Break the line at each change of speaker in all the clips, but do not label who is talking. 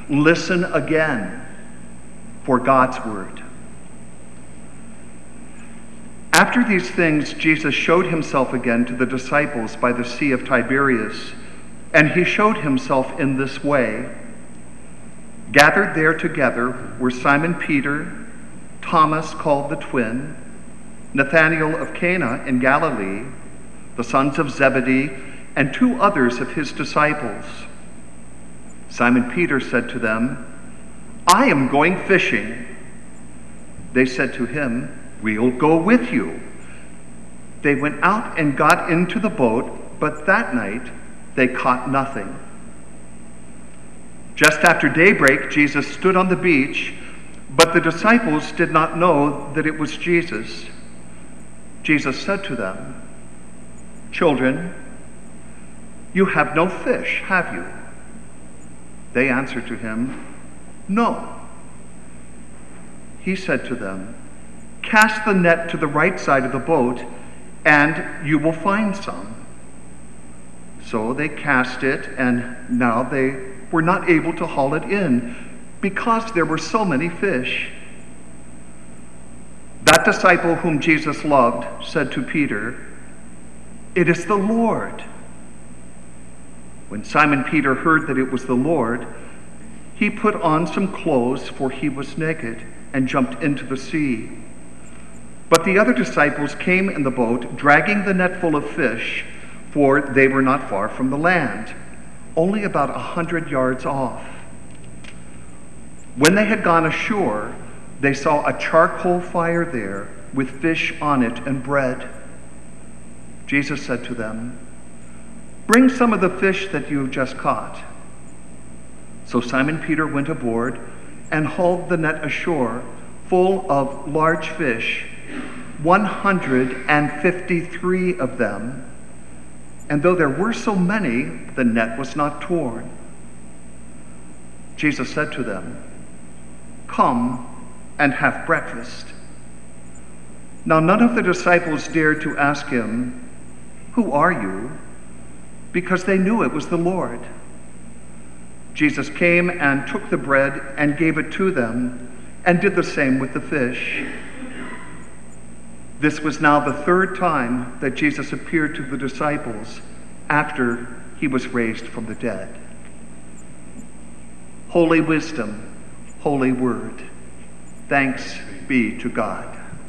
Listen again for God's word. After these things, Jesus showed himself again to the disciples by the Sea of Tiberias, and he showed himself in this way. Gathered there together were Simon Peter, Thomas called the twin, Nathanael of Cana in Galilee, the sons of Zebedee, and 2 others of his disciples. Simon Peter said to them, "I am going fishing." They said to him, "We'll go with you." They went out and got into the boat, but that night they caught nothing. Just after daybreak, Jesus stood on the beach, but the disciples did not know that it was Jesus. Jesus said to them, "Children, you have no fish, have you?" They answered to him, "No." He said to them, "Cast the net to the right side of the boat, and you will find some." So they cast it, and now they were not able to haul it in, because there were so many fish. That disciple whom Jesus loved said to Peter, "It is the Lord." When Simon Peter heard that it was the Lord, he put on some clothes, for he was naked, and jumped into the sea. But the other disciples came in the boat, dragging the net full of fish, for they were not far from the land, only about 100 yards off. When they had gone ashore, they saw a charcoal fire there with fish on it and bread. Jesus said to them, "Bring some of the fish that you have just caught." So Simon Peter went aboard and hauled the net ashore full of large fish, 153 of them. And though there were so many, the net was not torn. Jesus said to them, "Come and have breakfast." Now none of the disciples dared to ask him, "Who are you?" because they knew it was the Lord. Jesus came and took the bread and gave it to them, and did the same with the fish. This was now the 3rd time that Jesus appeared to the disciples after he was raised from the dead. Holy wisdom, holy word. Thanks be to God.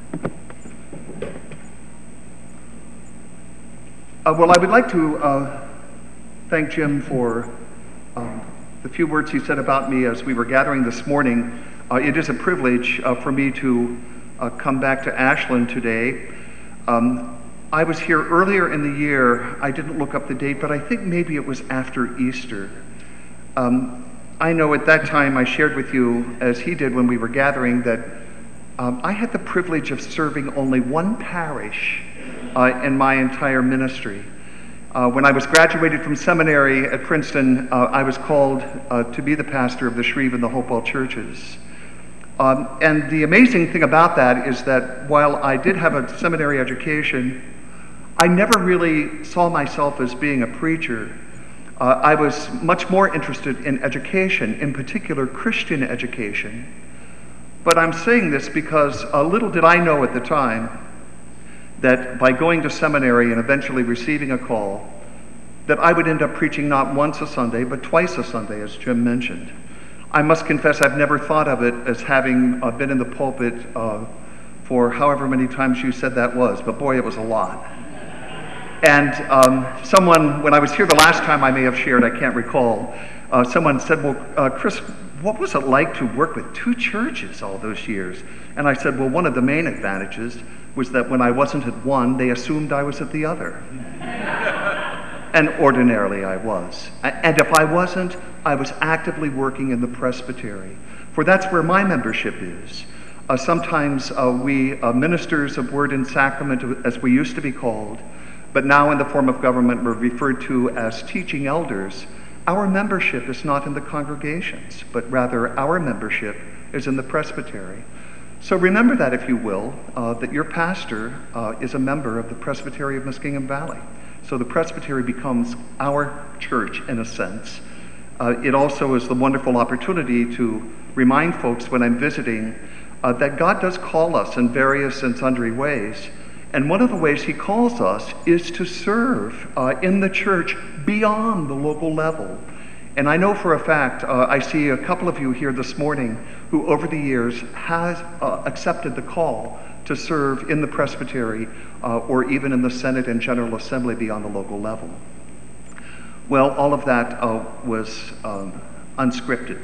Well, I would like to thank Jim for the few words he said about me as we were gathering this morning. It is a privilege for me to come back to Ashland today. I was here earlier in the year. I didn't look up the date, but I think maybe it was after Easter. I know at that time I shared with you, as he did when we were gathering, that I had the privilege of serving only one parish in my entire ministry. When I was graduated from seminary at Princeton, I was called to be the pastor of the Shreve and the Hopewell churches. And the amazing thing about that is that while I did have a seminary education, I never really saw myself as being a preacher. I was much more interested in education, in particular Christian education. But I'm saying this because little did I know at the time that by going to seminary and eventually receiving a call, that I would end up preaching not once a Sunday, but twice a Sunday, as Jim mentioned. I must confess I've never thought of it as having been in the pulpit for however many times you said that was, but boy, it was a lot. And someone, when I was here the last time I may have shared, I can't recall, someone said, well, Chris, what was it like to work with 2 churches all those years? And I said, well, one of the main advantages was that when I wasn't at one, they assumed I was at the other. And ordinarily I was. And if I wasn't, I was actively working in the presbytery, for that's where my membership is. Sometimes we ministers of word and sacrament, as we used to be called, but now in the form of government we're referred to as teaching elders. Our membership is not in the congregations, but rather our membership is in the presbytery. So remember that, if you will, that your pastor is a member of the Presbytery of Muskingum Valley. So the presbytery becomes our church in a sense. It also is the wonderful opportunity to remind folks when I'm visiting that God does call us in various and sundry ways. And one of the ways he calls us is to serve in the church beyond the local level. And I know for a fact, I see a couple of you here this morning who over the years has accepted the call to serve in the presbytery or even in the Senate and General Assembly beyond the local level. Well, all of that was unscripted.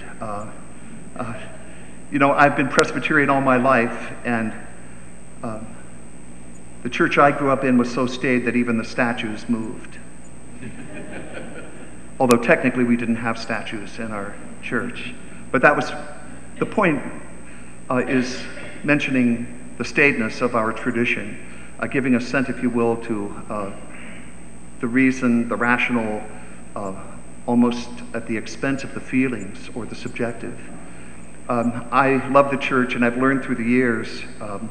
I've been Presbyterian all my life, and the church I grew up in was so staid that even the statues moved. Although technically we didn't have statues in our church. But that was, the point is mentioning the staidness of our tradition, giving assent, if you will, to the reason, the rational, almost at the expense of the feelings or the subjective. I love the church, and I've learned through the years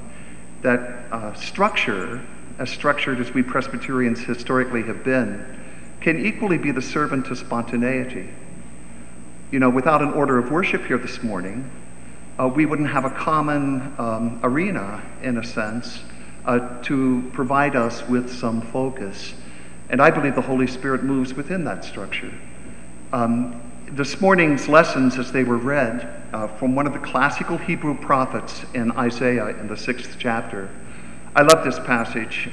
that structure, as structured as we Presbyterians historically have been, can equally be the servant to spontaneity. Without an order of worship here this morning, we wouldn't have a common arena, in a sense, to provide us with some focus. And I believe the Holy Spirit moves within that structure. This morning's lessons, as they were read from one of the classical Hebrew prophets in Isaiah in the 6th chapter, I love this passage.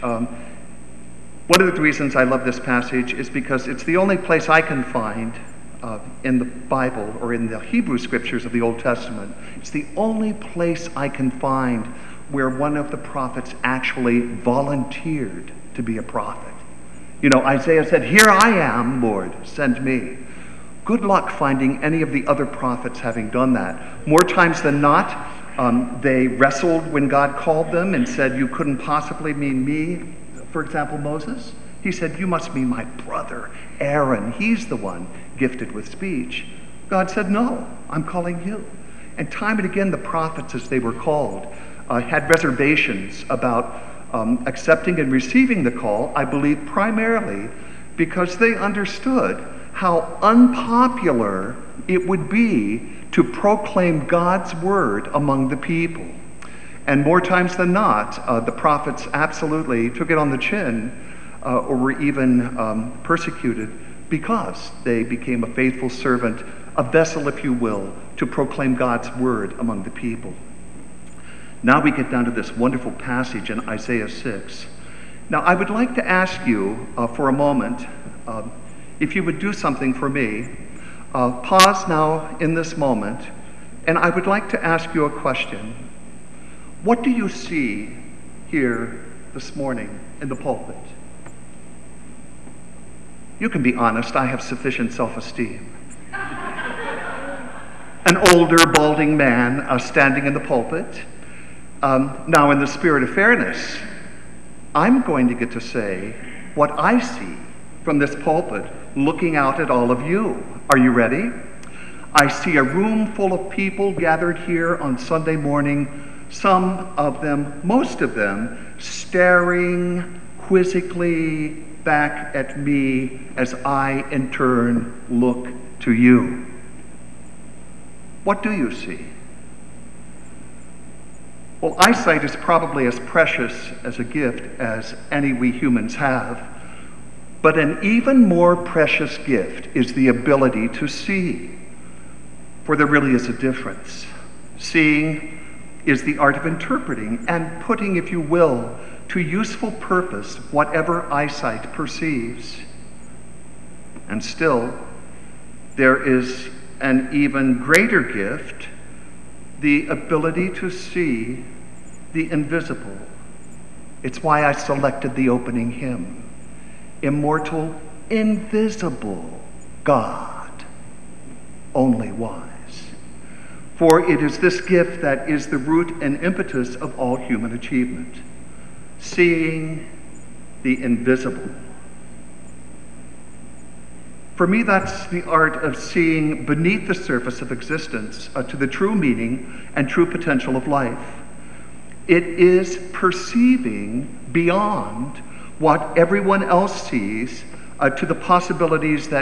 One of the reasons I love this passage is because it's the only place I can find in the Bible or in the Hebrew scriptures of the Old Testament. It's the only place I can find where one of the prophets actually volunteered to be a prophet. Isaiah said, "Here I am, Lord, send me." Good luck finding any of the other prophets having done that. More times than not, they wrestled when God called them and said, "You couldn't possibly mean me." For example, Moses, he said, "You must mean my brother, Aaron. He's the one gifted with speech." God said, "No, I'm calling you." And time and again, the prophets, as they were called, had reservations about accepting and receiving the call, I believe primarily because they understood how unpopular it would be to proclaim God's word among the people. And more times than not, the prophets absolutely took it on the chin or were even persecuted because they became a faithful servant, a vessel, if you will, to proclaim God's word among the people. Now we get down to this wonderful passage in Isaiah 6. Now I would like to ask you for a moment, if you would do something for me, pause now in this moment, and I would like to ask you a question. What do you see here this morning in the pulpit? You can be honest, I have sufficient self-esteem. An older, balding man standing in the pulpit. Now, in the spirit of fairness, I'm going to get to say what I see from this pulpit, looking out at all of you. Are you ready? I see a room full of people gathered here on Sunday morning, some of them, most of them, staring quizzically back at me as I, in turn, look to you. What do you see? Well, eyesight is probably as precious as a gift as any we humans have, but an even more precious gift is the ability to see, for there really is a difference. Seeing is the art of interpreting and putting, if you will, to useful purpose whatever eyesight perceives. And still, there is an even greater gift, the ability to see the invisible. It's why I selected the opening hymn, Immortal, Invisible God, Only Wise. For it is this gift that is the root and impetus of all human achievement, seeing the invisible. For me, that's the art of seeing beneath the surface of existence to the true meaning and true potential of life. It is perceiving beyond what everyone else sees to the possibilities that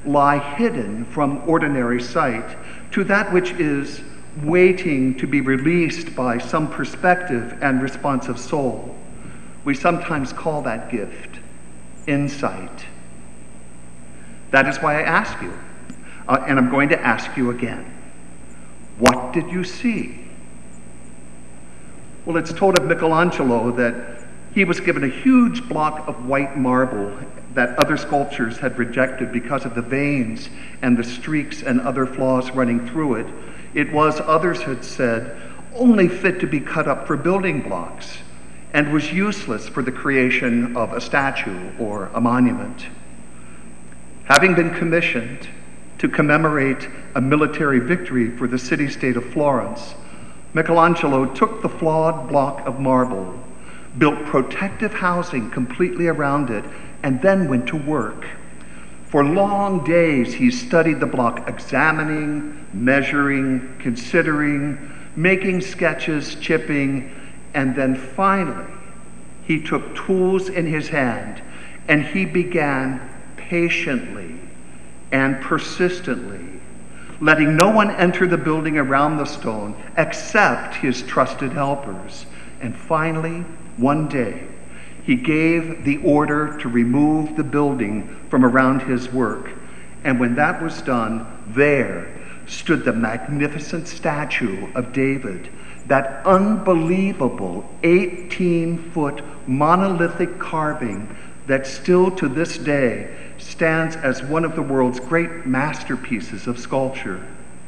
lie hidden from ordinary sight to that which is waiting to be released by some perspective and responsive soul. We sometimes call that gift insight. That is why I ask you, and I'm going to ask you again, what did you see? Well, it's told of Michelangelo that he was given a huge block of white marble that other sculptures had rejected because of the veins and the streaks and other flaws running through it. It was, others had said, only fit to be cut up for building blocks and was useless for the creation of a statue or a monument. Having been commissioned to commemorate a military victory for the city-state of Florence, Michelangelo took the flawed block of marble, built protective housing completely around it, and then went to work. For long days, he studied the block, examining, measuring, considering, making sketches, chipping, and then finally, he took tools in his hand and he began patiently and persistently, letting no one enter the building around the stone except his trusted helpers. And finally, one day, he gave the order to remove the building from around his work. And when that was done, there stood the magnificent statue of David, that unbelievable 18-foot monolithic carving that still to this day stands as one of the world's great masterpieces of sculpture.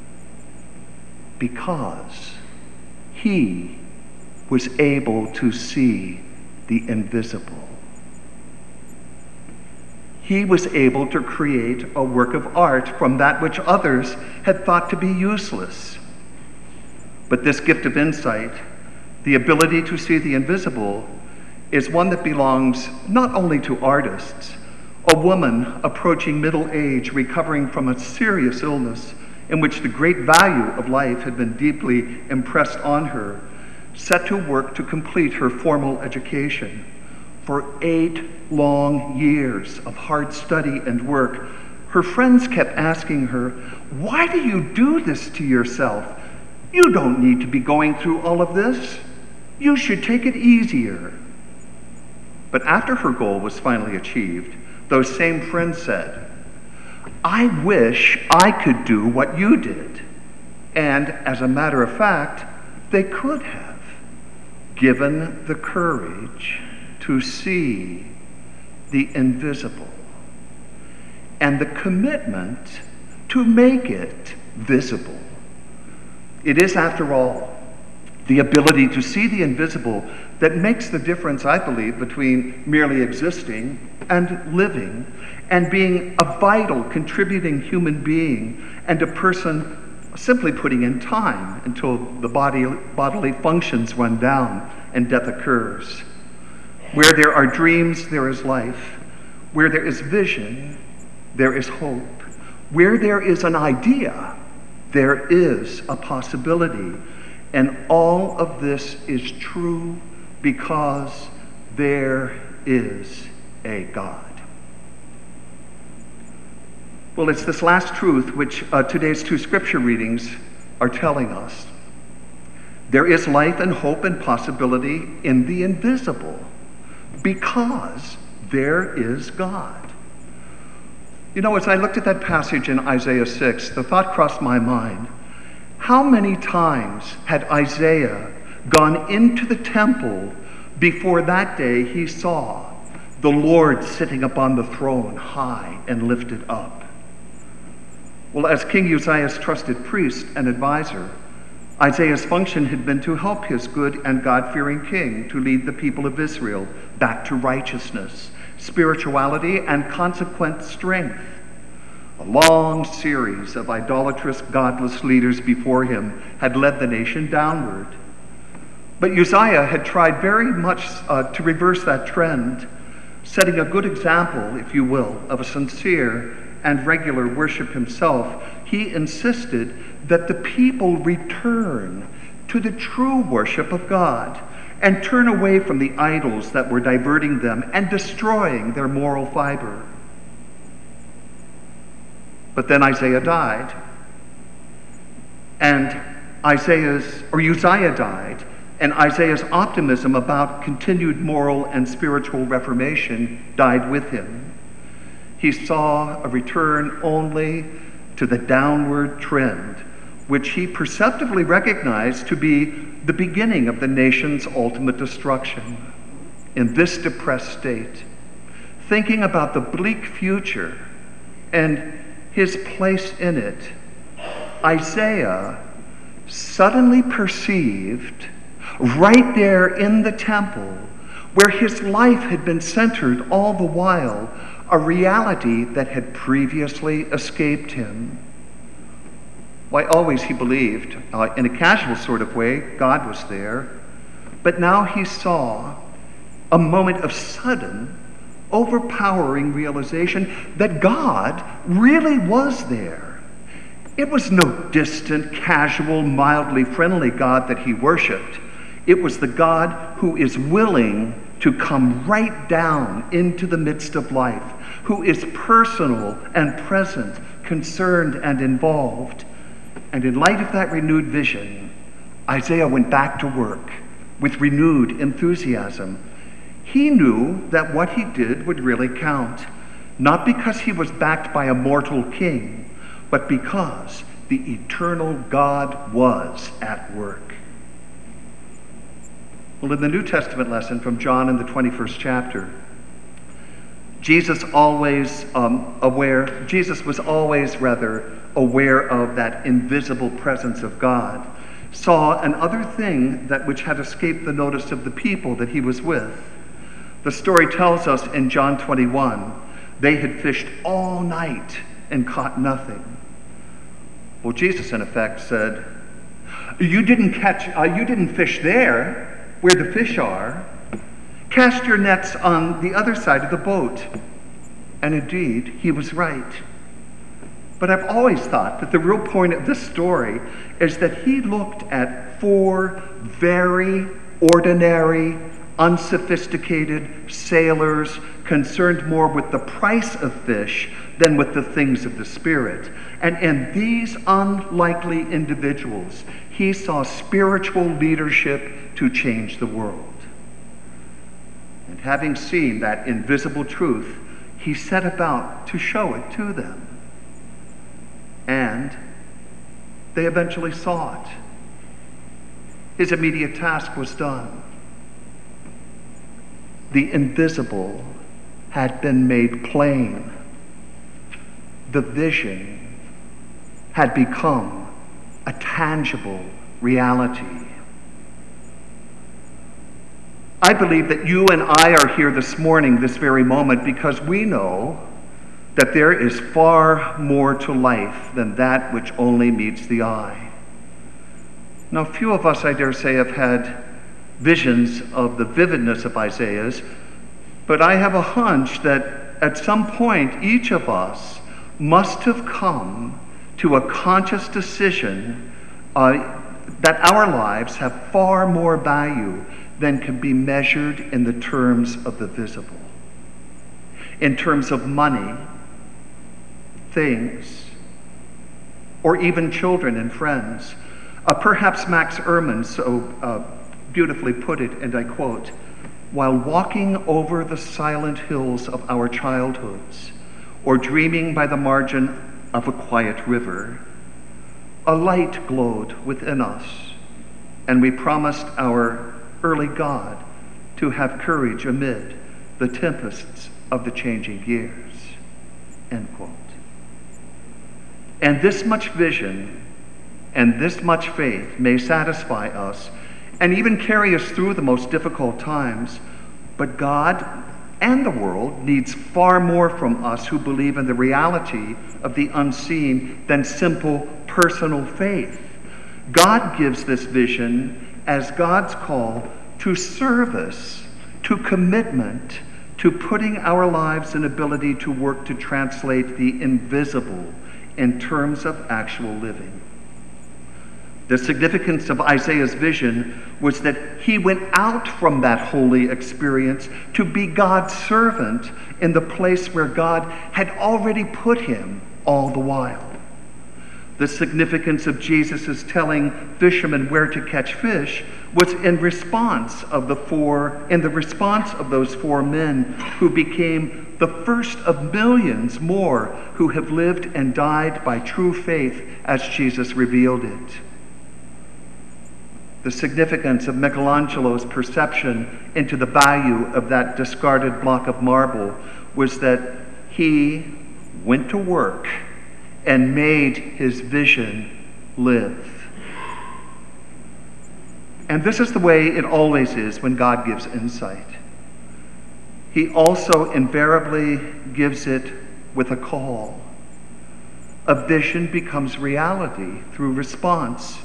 Because he was able to see the invisible. He was able to create a work of art from that which others had thought to be useless. But this gift of insight, the ability to see the invisible, is one that belongs not only to artists. A woman approaching middle age, recovering from a serious illness in which the great value of life had been deeply impressed on her, set to work to complete her formal education. For 8 long years of hard study and work, her friends kept asking her, "Why do you do this to yourself? You don't need to be going through all of this. You should take it easier." But after her goal was finally achieved, those same friends said, "I wish I could do what you did." And as a matter of fact, they could have, given the courage to see the invisible and the commitment to make it visible. It is, after all, the ability to see the invisible that makes the difference, I believe, between merely existing and living, and being a vital, contributing human being and a person simply putting in time until the bodily functions run down and death occurs. Where there are dreams, there is life. Where there is vision, there is hope. Where there is an idea, there is a possibility. And all of this is true because there is a God. Well, it's this last truth which today's 2 scripture readings are telling us. There is life and hope and possibility in the invisible because there is God. You know, as I looked at that passage in Isaiah 6, the thought crossed my mind, how many times had Isaiah gone into the temple before that day he saw the Lord sitting upon the throne high and lifted up? Well, as King Uzziah's trusted priest and advisor, Isaiah's function had been to help his good and God-fearing king to lead the people of Israel back to righteousness, spirituality, and consequent strength. A long series of idolatrous, godless leaders before him had led the nation downward. But Uzziah had tried very much to reverse that trend, setting a good example, if you will, of a sincere and regular worship himself. He insisted that the people return to the true worship of God and turn away from the idols that were diverting them and destroying their moral fiber. But then Isaiah died. And Uzziah died, and Isaiah's optimism about continued moral and spiritual reformation died with him. He saw a return only to the downward trend, which he perceptively recognized to be the beginning of the nation's ultimate destruction. In this depressed state, thinking about the bleak future and his place in it, Isaiah suddenly perceived right there in the temple, where his life had been centered all the while, a reality that had previously escaped him. Why, always he believed, in a casual sort of way, God was there, but now he saw a moment of sudden, overpowering realization that God really was there. It was no distant, casual, mildly friendly God that he worshiped. It was the God who is willing to come right down into the midst of life, who is personal and present, concerned and involved. And in light of that renewed vision, Isaiah went back to work with renewed enthusiasm. He knew that what he did would really count, not because he was backed by a mortal king, but because the eternal God was at work. Well, in the New Testament lesson from John in the 21st chapter, Jesus was always aware of that invisible presence of God, saw another thing that which had escaped the notice of the people that he was with. The story tells us in John 21, they had fished all night and caught nothing. Well, Jesus in effect said, you didn't fish there where the fish are. Cast your nets on the other side of the boat. And indeed, he was right. But I've always thought that the real point of this story is that he looked at four very ordinary, unsophisticated sailors concerned more with the price of fish than with the things of the Spirit. And in these unlikely individuals, he saw spiritual leadership to change the world. And having seen that invisible truth, he set about to show it to them. And they eventually saw it. His immediate task was done. The invisible had been made plain. The vision had become a tangible reality. I believe that you and I are here this morning, this very moment, because we know that there is far more to life than that which only meets the eye. Now, few of us, I dare say, have had visions of the vividness of Isaiah's, but I have a hunch that at some point each of us must have come to a conscious decision that our lives have far more value than can be measured in the terms of the visible. In terms of money, things, or even children and friends. Perhaps Max Ehrmann so beautifully put it, and I quote, "While walking over the silent hills of our childhoods, or dreaming by the margin of a quiet river, a light glowed within us, and we promised our early God to have courage amid the tempests of the changing years." End quote. And this much vision and this much faith may satisfy us and even carry us through the most difficult times, but God and the world needs far more from us who believe in the reality of the unseen than simple personal faith. God gives this vision as God's call to service, to commitment, to putting our lives and ability to work to translate the invisible in terms of actual living. The significance of Isaiah's vision was that he went out from that holy experience to be God's servant in the place where God had already put him all the while. The significance of Jesus' telling fishermen where to catch fish was in the response of those 4 men who became the first of millions more who have lived and died by true faith as Jesus revealed it. The significance of Michelangelo's perception into the value of that discarded block of marble was that he went to work and made his vision live. And this is the way it always is when God gives insight. He also invariably gives it with a call. A vision becomes reality through response.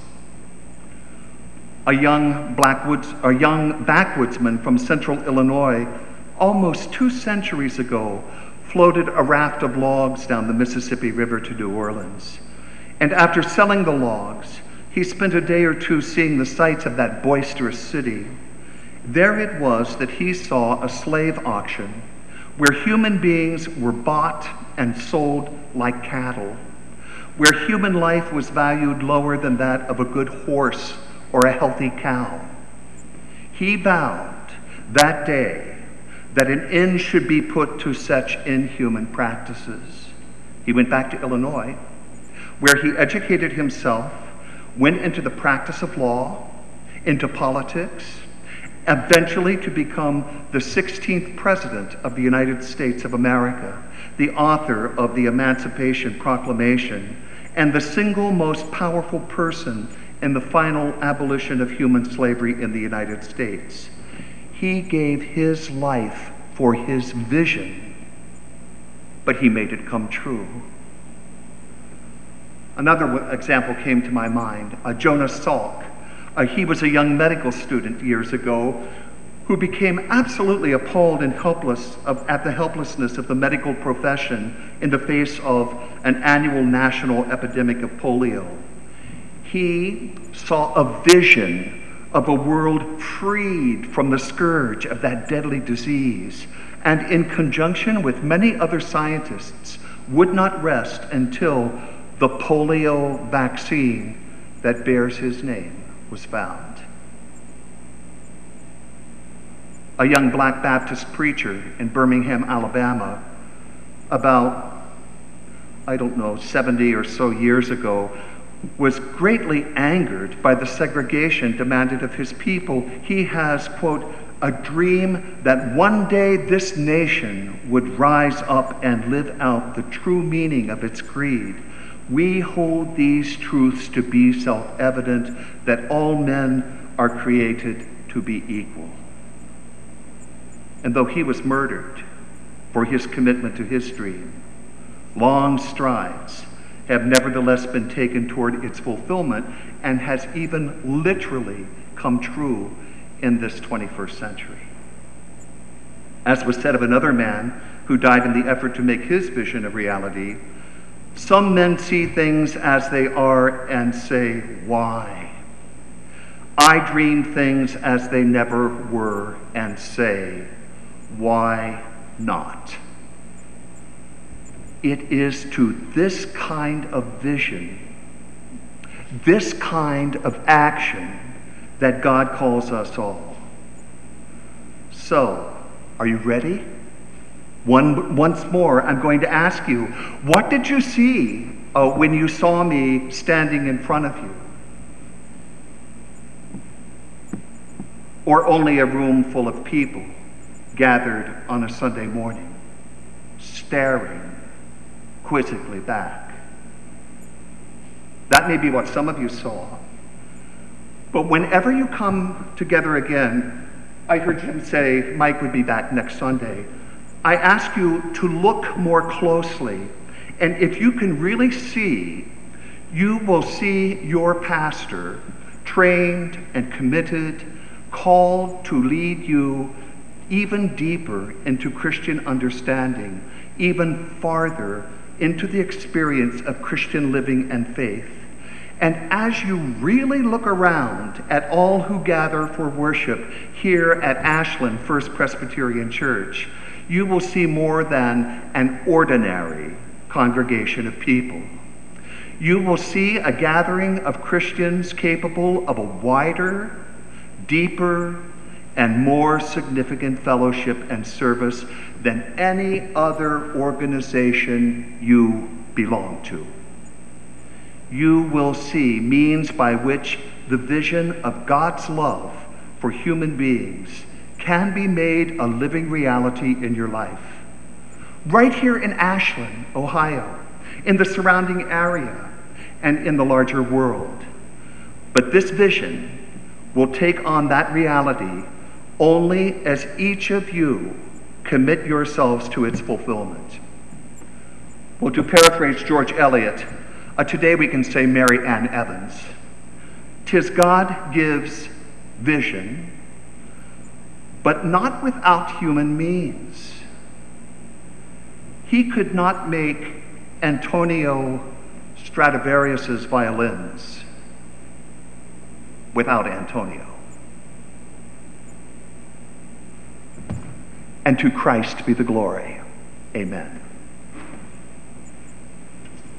A young backwoodsman from central Illinois, almost 2 centuries ago, floated a raft of logs down the Mississippi River to New Orleans. And after selling the logs, he spent a day or 2 seeing the sights of that boisterous city. There it was that he saw a slave auction where human beings were bought and sold like cattle, where human life was valued lower than that of a good horse or a healthy cow. He vowed that day that an end should be put to such inhuman practices. He went back to Illinois, where he educated himself, went into the practice of law, into politics, eventually to become the 16th President of the United States of America, the author of the Emancipation Proclamation, and the single most powerful person in the final abolition of human slavery in the United States. He gave his life for his vision, but he made it come true. Another example came to my mind, Jonas Salk. He was a young medical student years ago who became absolutely appalled and helpless at the helplessness of the medical profession in the face of an annual national epidemic of polio. He saw a vision of a world freed from the scourge of that deadly disease, and in conjunction with many other scientists, would not rest until the polio vaccine that bears his name was found. A young black Baptist preacher in Birmingham, Alabama, about, 70 or so years ago, was greatly angered by the segregation demanded of his people. He has, quote, a dream that one day this nation would rise up and live out the true meaning of its creed. We hold these truths to be self-evident, that all men are created to be equal. And though he was murdered for his commitment to his dream, long strides have nevertheless been taken toward its fulfillment and has even literally come true in this 21st century. As was said of another man who died in the effort to make his vision a reality, some men see things as they are and say, why? I dream things as they never were and say, why not? It is to this kind of vision, this kind of action, that God calls us all. So, are you ready? Once more, I'm going to ask you, what did you see when you saw me standing in front of you? Or only a room full of people gathered on a Sunday morning, staring quizzically back? That may be what some of you saw. But whenever you come together again, I heard Jim say Mike would be back next Sunday. I ask you to look more closely, and if you can really see, you will see your pastor, trained and committed, called to lead you even deeper into Christian understanding, even farther into the experience of Christian living and faith. And as you really look around at all who gather for worship here at Ashland First Presbyterian Church, you will see more than an ordinary, congregation of people. You will see a gathering of Christians capable of a wider, deeper, and more significant fellowship and service than any other organization you belong to. You will see means by which the vision of God's love for human beings can be made a living reality in your life. Right here in Ashland, Ohio, in the surrounding area, and in the larger world. But this vision will take on that reality only as each of you commit yourselves to its fulfillment. Well, to paraphrase George Eliot, today we can say Mary Ann Evans. 'Tis God gives vision, but not without human means. He could not make Antonio Stradivarius's violins without Antonio. And to Christ be the glory. Amen.